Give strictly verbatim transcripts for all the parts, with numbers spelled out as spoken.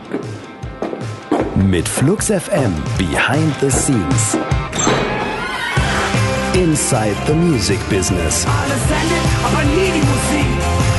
Mit Flux F M Behind the Scenes. Inside the Music Business. Alles sendet, aber nie die Musik.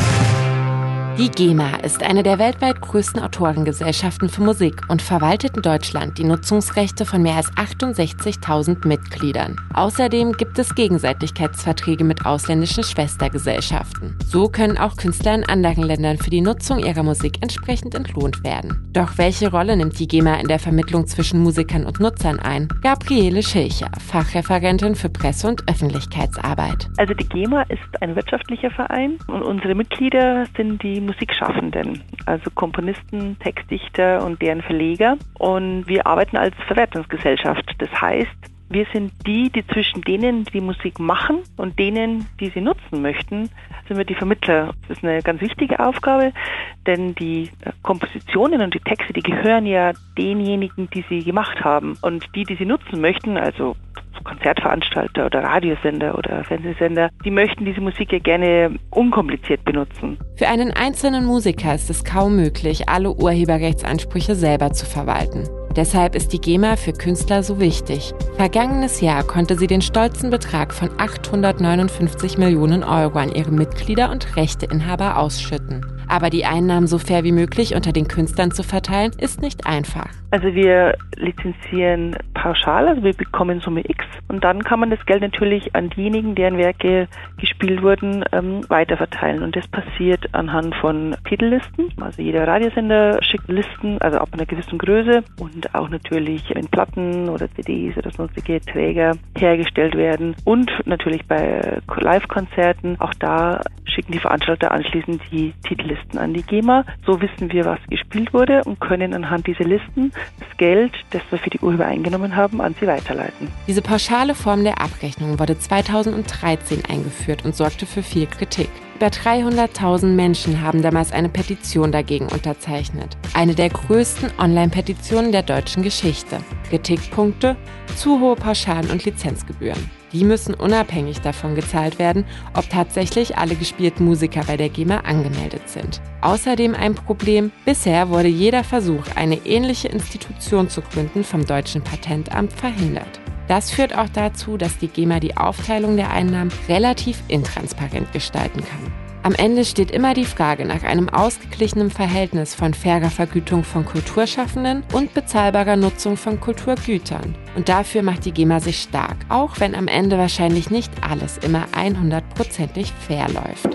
Die GEMA ist eine der weltweit größten Autorengesellschaften für Musik und verwaltet in Deutschland die Nutzungsrechte von mehr als achtundsechzigtausend Mitgliedern. Außerdem gibt es Gegenseitigkeitsverträge mit ausländischen Schwestergesellschaften. So können auch Künstler in anderen Ländern für die Nutzung ihrer Musik entsprechend entlohnt werden. Doch welche Rolle nimmt die GEMA in der Vermittlung zwischen Musikern und Nutzern ein? Gabriele Schilcher, Fachreferentin für Presse- und Öffentlichkeitsarbeit. Also die GEMA ist ein wirtschaftlicher Verein und unsere Mitglieder sind die Musikschaffenden, also Komponisten, Textdichter und deren Verleger. Und wir arbeiten als Verwertungsgesellschaft. Das heißt, wir sind die, die zwischen denen, die Musik machen und denen, die sie nutzen möchten, sind wir die Vermittler. Das ist eine ganz wichtige Aufgabe, denn die Kompositionen und die Texte, die gehören ja denjenigen, die sie gemacht haben. Und die, die sie nutzen möchten, also Konzertveranstalter oder Radiosender oder Fernsehsender, die möchten diese Musik ja gerne unkompliziert benutzen. Für einen einzelnen Musiker ist es kaum möglich, alle Urheberrechtsansprüche selber zu verwalten. Deshalb ist die GEMA für Künstler so wichtig. Vergangenes Jahr konnte sie den stolzen Betrag von achthundertneunundfünfzig Millionen Euro an ihre Mitglieder und Rechteinhaber ausschütten. Aber die Einnahmen so fair wie möglich unter den Künstlern zu verteilen, ist nicht einfach. Also wir lizenzieren pauschal, also wir bekommen Summe X und dann kann man das Geld natürlich an diejenigen, deren Werke gespielt wurden, ähm, weiterverteilen. Und das passiert anhand von Titellisten. Also jeder Radiosender schickt Listen, also ab einer gewissen Größe und auch natürlich in Platten oder C Ds oder sonstige Träger hergestellt werden. Und natürlich bei Live-Konzerten, auch da schicken die Veranstalter anschließend die Titellisten an die GEMA. So wissen wir, was gespielt wurde und können anhand dieser Listen das Geld, das wir für die Urheber eingenommen haben, an sie weiterleiten. Diese pauschale Form der Abrechnung wurde zweitausenddreizehn eingeführt und sorgte für viel Kritik. Über dreihunderttausend Menschen haben damals eine Petition dagegen unterzeichnet. Eine der größten Online-Petitionen der deutschen Geschichte. Kritikpunkte: zu hohe Pauschalen und Lizenzgebühren. Die müssen unabhängig davon gezahlt werden, ob tatsächlich alle gespielten Musiker bei der GEMA angemeldet sind. Außerdem ein Problem: bisher wurde jeder Versuch, eine ähnliche Institution zu gründen, vom deutschen Patentamt verhindert. Das führt auch dazu, dass die GEMA die Aufteilung der Einnahmen relativ intransparent gestalten kann. Am Ende steht immer die Frage nach einem ausgeglichenen Verhältnis von fairer Vergütung von Kulturschaffenden und bezahlbarer Nutzung von Kulturgütern. Und dafür macht die GEMA sich stark, auch wenn am Ende wahrscheinlich nicht alles immer hundertprozentig fair läuft.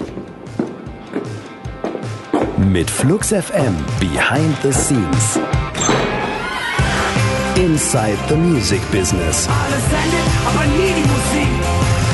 Mit Flux F M Behind the Scenes. Inside the Music Business. Alles sendet, aber nie die Musik.